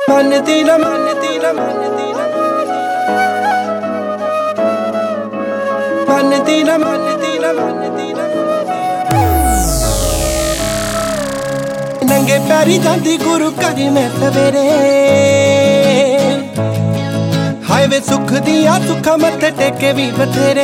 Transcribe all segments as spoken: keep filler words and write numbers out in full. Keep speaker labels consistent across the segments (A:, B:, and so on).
A: ਮੰਨਦੀ ਨਾ ਮੰਨਦੀ ਨਾ ਮੰਨਦੀ ਨਾ ਮੰਨਦੀ ਨਾ ਮੰਨਦੀ ਨਾ ਮੰਨਦੀ ਨਾ ਨੰਗੇ ਪੈਰੀ ਜਾਂਦੀ ਗੁਰੂ ਘਰ ਮੈਂ ਸਵੇਰੇ ਹਾਏ ਵੇ ਸੁੱਖ ਦੀਆਂ ਸੁੱਖਾਂ ਮੱਥੇ ਟੇਕੇ ਵੀ ਬਥੇਰੇ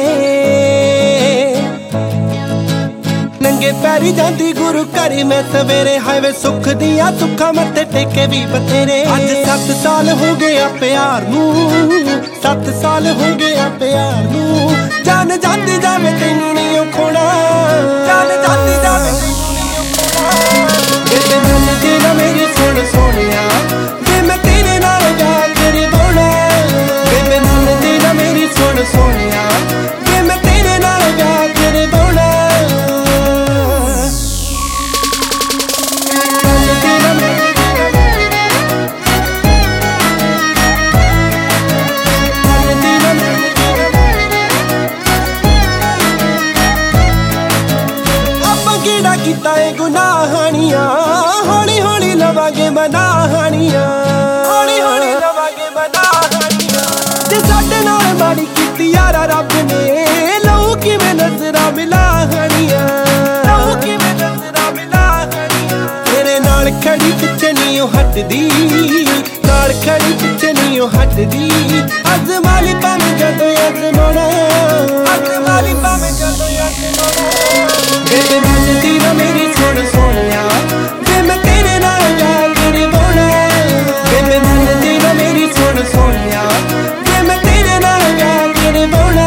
A: ਨੰਗੇ ਪੈਰੀ ਜਾਂਦੀ ਗੁਰੂ ਘਰ ਮੈਂ ਸਵੇਰੇ ਹਾਏ ਵੇ ਸੁੱਖ ਦੀਆਂ ਸੁੱਖਾਂ ਮੱਥੇ ਟੇਕੇ ਵੀ ਬਥੇਰੇ ਅੱਜ ਸੱਤ ਸਾਲ ਹੋ ਗਏ ਆ ਪਿਆਰ ਨੂੰ ਸੱਤ ਸਾਲ ਹੋ ਗਏ ਆ ਪਿਆਰ ਨੂੰ ਜਾਨ ਜਾਂਦੀ ਜਾਵੇ ਤੈਨੂੰ ਨਹੀਂ ਉਹ ਖੋਣਾ ਜਾਨ ਜਾਂਦੀ ਜਾਵੇ ਤੈਨੂੰ ਨਹੀਂ ਉਹ ਖੋਣਾ ਬੇਬੇ ਮੰਨਦੀ ਨਾ ਮੇਰੀ ਸੁਣ ਸੋਹਣਿਆ ਵੇ ਮੈਂ ਤੇਰੇ ਨਾਲ ਜਾ ਕੇ ਨਿਭਾਉਣਾ ਬੇਬੇ ਮੰਨਦੀ ਨਾ ਮੇਰੀ ਸੁਣ ਸੋਹਣਿਆ ਵੇ ਮੈਂ ਤੇਰੇ ਨਾਲ ਜਾ ਕੇ ਨਿਭਾਉਣਾ ਕੀਤਾ ਏ ਗੁਨਾਹਾਣੀਆਂ ਹੌਲੀ ਹੌਲੀ ਲਵਾਂਗੇ ਮਨਾਹਾਣੀਆਂ ਹੌਲੀ ਹੌਲੀ ਲਵਾਂਗੇ ਮਨਾਹਾਣੀਆਂ ਜੇ ਸਾਡੇ ਨਾਲ ਮਾੜੀ ਕੀਤੀ ਯਾਰਾ ਰੱਬ ਨੇ ਲਊ ਕਿਵੇਂ ਨਜ਼ਰਾਂ ਮਿਲਾਹਾਣੀਆਂ ਲਊ ਕਿਵੇਂ ਨਜ਼ਰਾਂ ਮਿਲਾਹਾਣੀਆਂ ਤੇਰੇ ਨਾਲ ਖੜੀ ਪਿੱਛੇ ਨਹੀਂ ਉਹ ਹਟਦੀ ਨਾਲ ਖੜੀ ਪਿੱਛੇ ਨਹੀਂ ਉਹ ਹਟਦੀ ਅਜ਼ਮਾ ਲਈ ਭਾਵੇਂ ਜਦੋਂ ਅਜ਼ਮਾਉਣਾ ਅਜ਼ਮਾ ਲਈ ਭਾਵੇਂ ਜਦੋਂ ਅਜ਼ਮਾਉਣਾ ਬੇਬੇ ਮੰਨਦੀ ਨਾ ਮੇਰੀ ਸੁਣ ਸੋਹਣਿਆ ਵੇ ਮੈਂ ਤੇਰੇ ਨਾਲ ਜਾ ਕੇ ਨਿਭਾਉਣਾ ਬੇਬੇ ਮੰਨਦੀ ਨਾ ਮੇਰੀ ਸੁਣ ਸੋਹਣਿਆ ਵੇ ਮੈਂ ਤੇਰੇ ਨਾਲ ਜਾ ਕੇ ਨਿਭਾਉਣਾ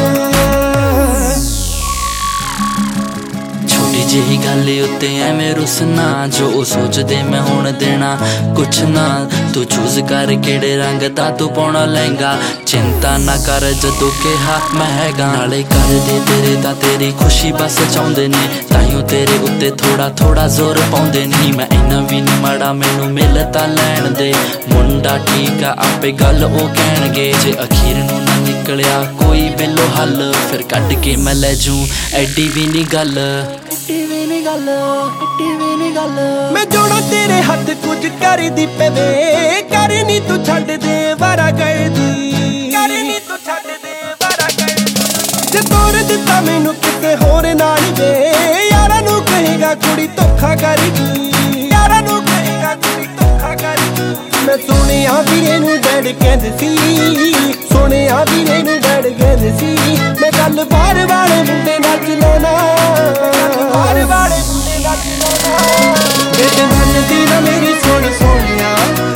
B: ਛੋਟੀ ਜਿਹੀ ਗੱਲ ਉੱਤੇ ਐਵੇਂ ਰੁੱਸਣਾ ਜੋ ਉਹ ਸੋਚਦੇ ਮੈਂ ਹੁਣ ਦੇਣਾ ਕੁਛ ਨਾ ਤੂੰ ਚੂਜ਼ ਕਰ ਕਿਹੜੇ ਰੰਗ ਦਾ ਤੂੰ ਪਾਉਣਾ ਲਹਿੰਗਾ ਚਿੰਤਾ ਨਾ ਕਰ ਜਦੋਂ ਕਿਹਾ ਮੈਂ ਹੈਗਾ ਨਾਲੇ ਕਰਦੇ ਤੇਰੇ ਤਾਂ ਤੇਰੀ ਖੁਸ਼ੀ ਬਸ ਚਾਹੁੰਦੇ ਨੇ ਤਾਈਓ ਤੇਰੇ ਉੱਤੇ ਥੋੜਾ ਥੋੜਾ ਜ਼ੋਰ ਪਾਉਂਦੇ ਨਹੀਂ ਮੈਂ ਇੰਨਾ ਵੀ ਨਹੀਂ ਮਾੜਾ ਮੈਨੂੰ ਮਿਲ ਤਾਂ ਲੈਣ ਦੇ ਮੁੰਡਾ ਠੀਕ ਆ ਆਪੇ ਗੱਲ ਉਹ ਕਹਿਣਗੇ ਜੇ ਅਖੀਰ ਨੂੰ ਨਾ ਨਿਕਲਿਆ ਕੋਈ ਬਿੱਲੋ ਹੱਲ ਫਿਰ ਕੱਢ ਕੇ ਮੈਂ ਲੈ ਜੂ ਐਡੀ ਵੀ ਨਹੀਂ ਗੱਲ ਐਡੀ ਵੀ ਨਹੀਂ ਗੱਲ ਐਡੀ ਵੀ ਨਹੀਂ ਗੱਲ
A: ਮੈਂ ਜੋੜਾ ਤੇਰੇ ਹੱਥ ਕੁਝ ਕਰਦੀ ਪਵੇ ਕਰ ਨੀ ਤੂੰ ਛੱਡ ਦੇ ਵਾਰਾ ਕਰਦੀ ਕਰ ਨੀ ਤੂੰ ਛੱਡ ਦੇ ਵਾਰਾ ਕਰਦੀ ਜੇ ਤੋਰ ਦਿੱਤਾ ਮੈਨੂੰ ਕਿਤੇ ਹੋਰ ਨਾਲ ਵੇ ਯਾਰਾਂ ਨੂੰ ਕਹੇਗਾ ਕੁੜੀ ਧੋਖਾ ਕਰਦੀ ਯਾਰਾਂ ਨੂੰ ਕਹੇਗਾ ਕੁੜੀ ਧੋਖਾ ਕਰਦੀ ਮੈਂ ਸੁਣਿਆ ਵੀਰੇ ਨੂੰ ਡੈਡ ਕਹਿੰਦੇ ਸੀ ਸੁਣਿਆ ਵੀਰੇ ਨੂੰ ਡੈਡ ਕਹਿੰਦੇ ਸੀ ਮੈਂ ਗੱਲ ਬਾਹਰ ਵਾਲੇ ਮੁੰਡੇ ਨਾਲ ਚਲਾਉਣਾ ਬਾਹਰ ਵਾਲੇ ਮੁੰਡੇ ਨਾਲ ਚਲਾਉਣਾ ਬੇਬੇ ਮੰਨਦੀ ਨਾ ਮੇਰੀ ਸੁਣ ਸੋਹਣਿਆ